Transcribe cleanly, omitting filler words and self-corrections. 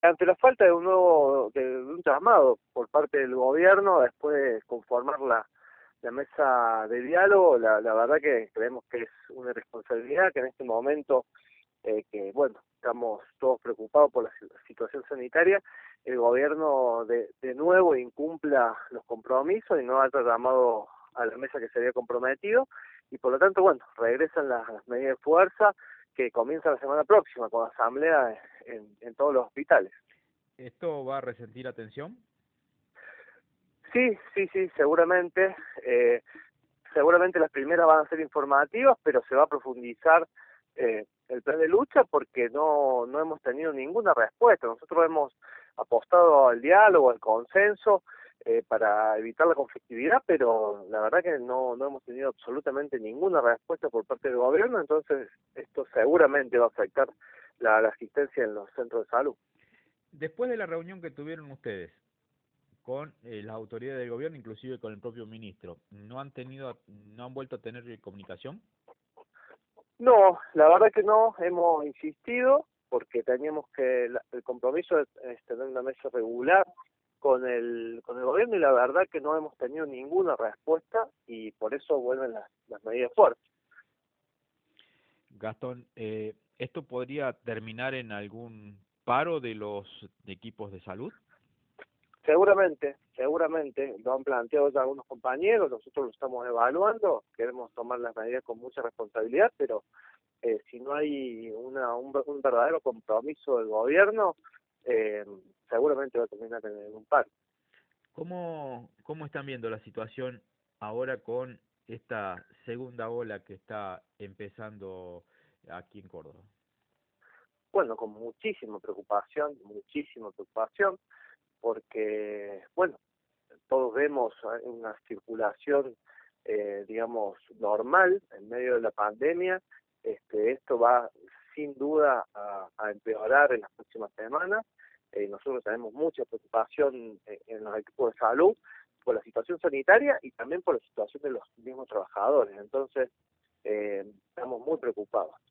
Ante la falta de un llamado por parte del gobierno después de conformar la mesa de diálogo, la verdad que creemos que es una responsabilidad que en este momento, que bueno, estamos todos preocupados por la situación sanitaria, el gobierno de nuevo incumpla los compromisos y no haya llamado a la mesa que se había comprometido, y por lo tanto, bueno, regresan las medidas de fuerza que comienzan la semana próxima con asamblea en todos los hospitales. ¿Esto va a resentir atención? Sí, sí, sí, seguramente. Seguramente las primeras van a ser informativas, pero se va a profundizar el plan de lucha porque no hemos tenido ninguna respuesta. Nosotros hemos apostado al diálogo, al consenso, para evitar la conflictividad, pero la verdad que no hemos tenido absolutamente ninguna respuesta por parte del gobierno, entonces esto seguramente va a afectar la asistencia en los centros de salud. Después de la reunión que tuvieron ustedes con las autoridades del gobierno, inclusive con el propio ministro, no han vuelto a tener comunicación? No, la verdad que no, hemos insistido porque teníamos que, el compromiso es tener una mesa regular con el gobierno y la verdad que no hemos tenido ninguna respuesta y por eso vuelven las medidas fuertes. Gastón, ¿esto podría terminar en algún paro de los equipos de salud? Seguramente, lo han planteado ya algunos compañeros, nosotros lo estamos evaluando, queremos tomar las medidas con mucha responsabilidad, pero si no hay un verdadero compromiso del gobierno, eh, seguramente va a terminar en un paro. ¿Cómo están viendo la situación ahora con esta segunda ola que está empezando aquí en Córdoba? Bueno, con muchísima preocupación, porque, bueno, todos vemos una circulación, digamos, normal en medio de la pandemia. Esto va sin duda a empeorar en las próximas semanas. Nosotros tenemos mucha preocupación en los equipos de salud por la situación sanitaria y también por la situación de los mismos trabajadores. Entonces, estamos muy preocupados.